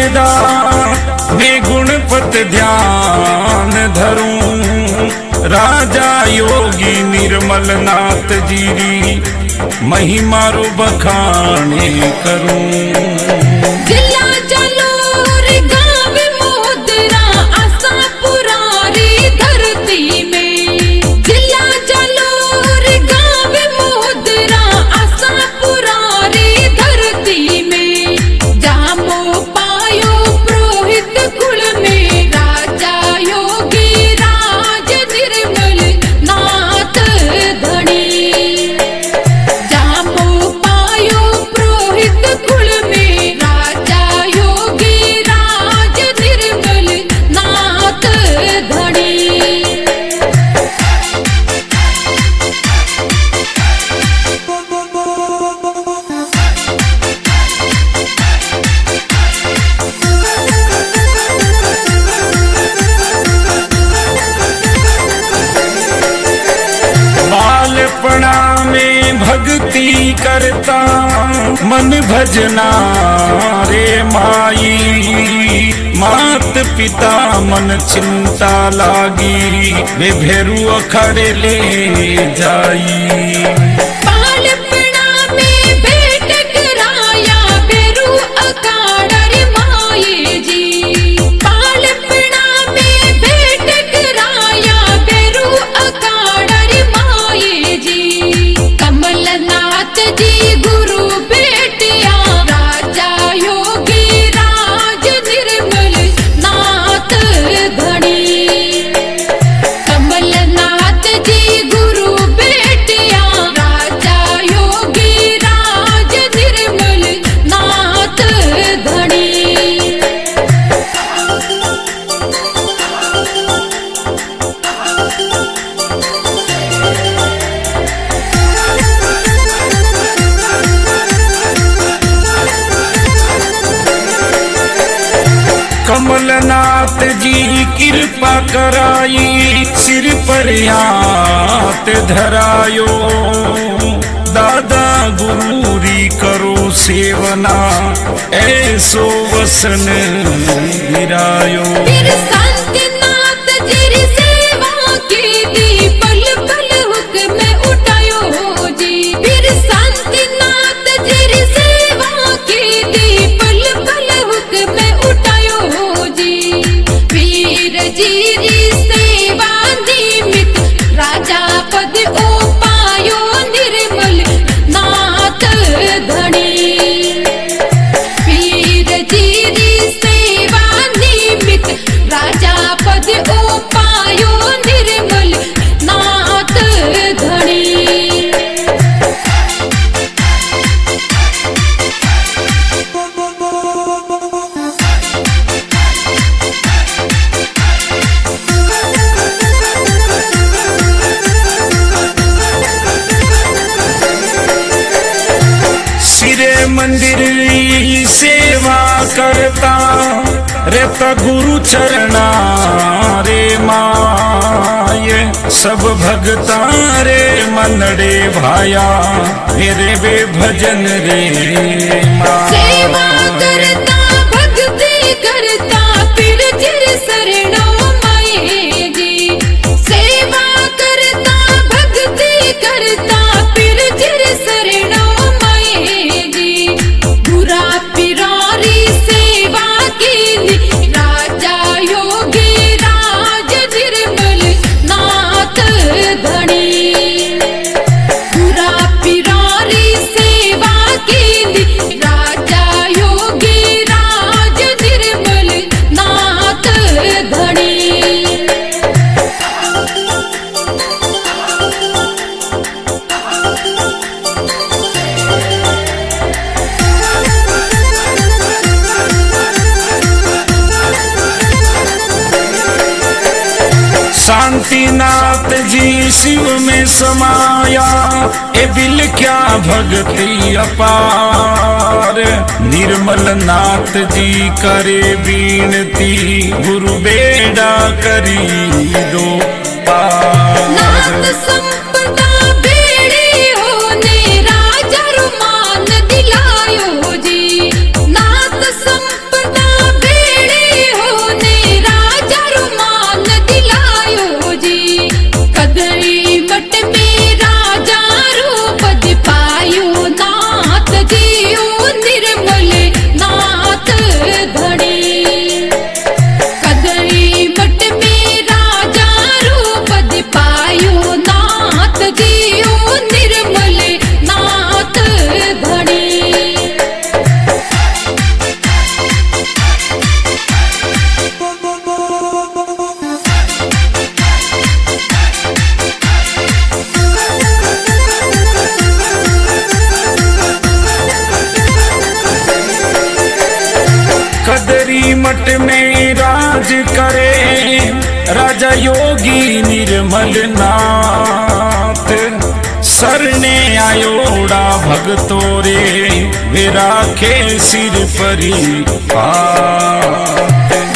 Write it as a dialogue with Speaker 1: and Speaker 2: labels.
Speaker 1: बेदा में गुणपत ध्यान धरूं, राजा योगी निर्मल नाथ जीरी महिमा रो बखाने करूं।
Speaker 2: जिला जलोर गाँव मोदरा आसा पुरारी धरती में, जिला जलोर गाँव मोदरा आसा पुरारी धरती में, जामो पायो पुरोहित कुल में, राजा योगी राज निर्मल नाथ धनी। जामो पायो पुरोहित कुल में, राजा योगी राज निर्मल नाथ धनी।
Speaker 1: बालपणा में भक्ति करता मन भजना रे माई, मात पिता मन चिंता लागी वे भेरू अखड़े ले जाई।
Speaker 2: बालपणा में भेंट कराया भेरू अखाड़र माई जी, बालपणा में भेंट कराया भेरू अखाड़र माई जी। कमलनाथ जी गुरु बेटिया, राजा योगी राज निर्मल नाथ धनी। कमलनाथ जी गुरु बेटिया, राजा योगी राज निर्मल नाथ धनी।
Speaker 1: कमलनाथ जी कृपा कराई, सिर पर हाथ धरायो, दादा गुरूरी करो सेवना, ऐसो वसन गिरायो।
Speaker 2: फिर शांतिनाथ जी सेवा की दी, पल पल हुक्म उठायो जी। फिर शांतिनाथ जी सेवा की दी, पल पल हुक्म उठायो जी। वीर जी सेवा निमित, राजा पद ओ पायो निर्मल नाथ धनी। वीर जी सेवा निमित, राजा पद ओ पायो निर्मल नाथ धनी।
Speaker 1: सिरे मंदिर सेवा करता रहता गुरु चरना रे माये, सब भगता रे मनड़े भाया मेरे वे भजन रे माँ।
Speaker 2: सेवा करता भक्ति करता फिर चिर शरणों माए जी। सेवा करता भक्ति करता फिर चिर शरणों माए जी। बुरा पिरारी सेवा की, राजा योगी राज निर्मल नाथ धनी। बुरा पिरारी सेवा की, राजा योगी राज निर्मल नाथ धनी।
Speaker 1: शांतिनाथ जी शिव में समाया, ए दिल क्या भक्ति अपार, निर्मल नाथ जी करे बीनती, गुरु बेड़ा करी दो पार।
Speaker 2: नाथ संपदा बेड़ी होने, राजा रुमान दिलायो जी। नाथ संपदा
Speaker 1: संकट में राज करे राजा योगी निर्मल नाथ। सरने आयोड़ा भगतोरे वे राखे सिर परी हाथ।